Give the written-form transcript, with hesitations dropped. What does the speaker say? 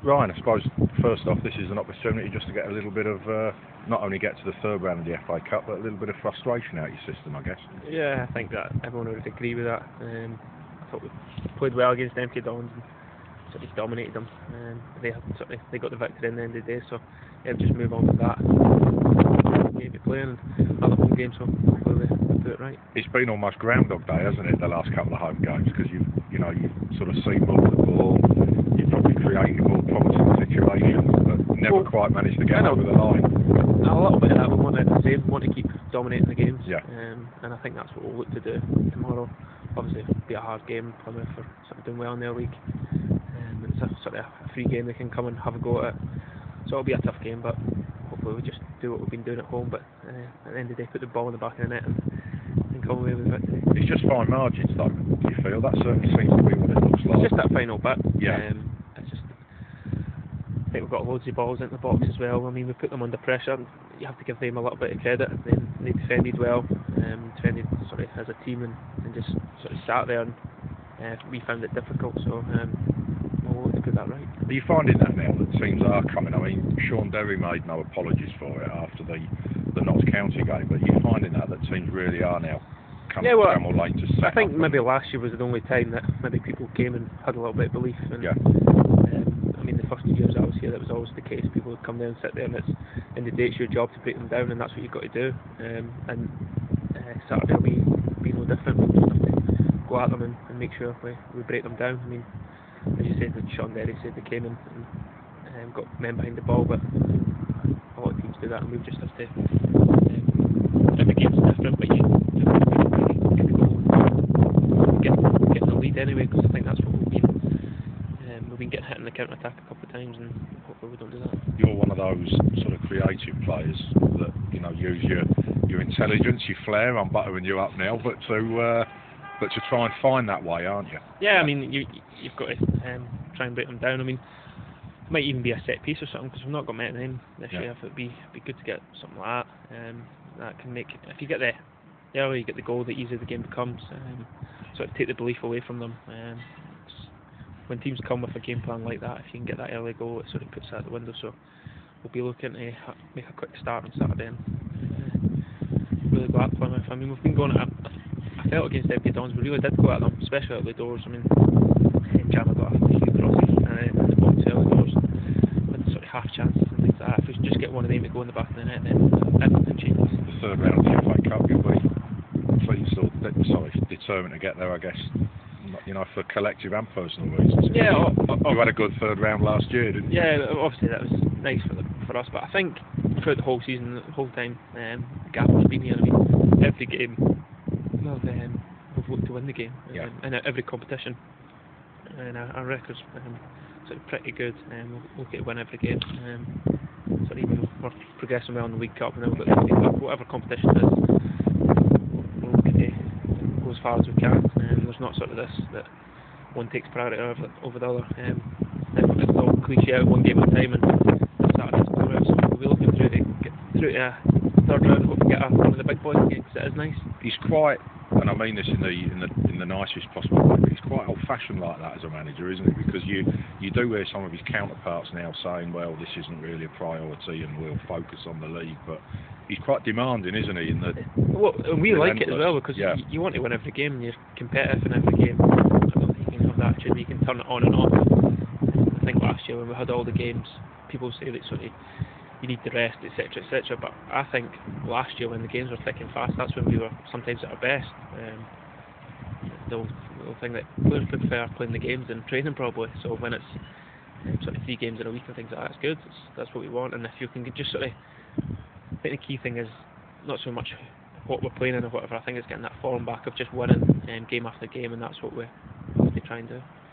Ryan, I suppose first off, this is an opportunity just to get a little bit of, not only get to the third round of the FA Cup, but a little bit of frustration out of your system, I guess. Yeah, I think that everyone would agree with that. I thought we played well against MK Dons and sort of dominated them. They got the victory in the end of the day, so yeah, just move on with that. Maybe playing and other home games, so hopefully we do it right. It's been almost Groundhog Day, hasn't it, the last couple of home games, because you've sort of seen more of the ball, you've probably created more promising situations, but never quite managed to get over the line. A little bit of that we want to want to keep dominating the games, yeah. And I think that's what we'll look to do tomorrow. Obviously it'll be a hard game Plymouth for sort of doing well in their league. It's a sort of a free game, they can come and have a go at it, so it'll be a tough game, but hopefully we just do what we've been doing at home, but at the end of the day put the ball in the back of the net and come away with the victory. It's just fine margins though, do you feel? That certainly seems to be what it looks like. It's just that final bit. Yeah. It's just, I think we've got loads of balls into the box as well. I mean, we put them under pressure. You have to give them a little bit of credit. They defended well, defended sort of as a team and just sort of sat there and we found it difficult, so we'll look to put that right. Are you finding that now that teams are coming? I mean, Sean Derry made no apologies for it after the Notts County game, but you're finding that teams really are now coming more late to set I think up maybe last year was the only time that maybe people came and had a little bit of belief. And, yeah. I mean, the first 2 years I was here, that was always the case. People would come there and sit there, and in the day it's your job to break them down, and that's what you've got to do. And Saturday will be no different. We just have to go at them and make sure we break them down. I mean, as you said, Sean Derry said they came in and got men behind the ball, but a lot of teams do that, and we just have to. Every game's different, but you have to get the goal and get in the lead anyway, because I think that's what we've been getting hit in the counter attack a couple of times, and hopefully we don't do that. You're one of those sort of creative players that use your intelligence, your flair. I'm buttering you up now, but to try and find that way, aren't you? Yeah, I mean, you've got to try and break them down. I mean, it might even be a set piece or something, because we've not got many of them this year. It'd be good to get something like that. That can make, if you get the earlier you get the goal, the easier the game becomes. Sort of take the belief away from them. When teams come with a game plan like that, if you can get that early goal, it sort of puts that out the window. So we'll be looking to make a quick start on Saturday and really go at Plymouth. I mean, we've been going at. I felt against MK Dons, we really did go at them, especially at the doors. I mean, Jama got a few crosses and the box early doors with sort of half chances and things like that. If we can just get one of them to go in the back of the net, then everything changes. The third round of the FA Cup, you'll be pleased or determined to get there, I guess. For collective and personal reasons. Yeah, you had a good third round last year, didn't you? Yeah, obviously that was nice for us, but I think throughout the whole season, the whole time, Gaffer's been here. I mean, every game we've looked to win the game, in every competition, and our records sort of pretty good. We'll look to win every game. So even we're progressing well in the League Cup, and then we've got the FA Cup, whatever competition it is, we're looking to go as far as we can. There's not sort of this that one takes priority over the other. It's all cliche, one game at a time, and Saturday's coming out, so we'll be looking through to get through to third round, hope we get one of the big boys again, because it is nice. He's quite, and I mean this in the nicest possible way, but he's quite old-fashioned like that as a manager, isn't he? Because you do hear some of his counterparts now saying, well, this isn't really a priority and we'll focus on the league, but he's quite demanding, isn't he? Well, we like it as well, because you want to win every game, and you're competitive in every game. I don't think you can have that attitude, you can turn it on and off. I think last year when we had all the games, people say that sort of you need to rest, etc., etc. But I think last year when the games were thick and fast, that's when we were sometimes at our best. The old thing that players prefer playing the games than training probably. So when it's sort of 3 games in a week and things like that, it's good. That's what we want. And if you can just sort of, I think the key thing is not so much what we're playing in or whatever. I think it's getting that form back of just winning game after game, and that's what we have to try and do.